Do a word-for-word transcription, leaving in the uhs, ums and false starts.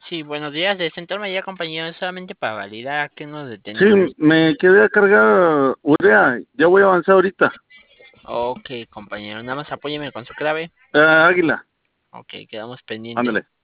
Sí, buenos días. De sentarme ya, compañero, solamente para validar que nos Sí, detenemos. me quedé a cargar urea, ya voy a avanzar ahorita. Ok, compañero, nada más apóyeme con su clave. Ah, Águila, Ok, quedamos pendientes. ándale.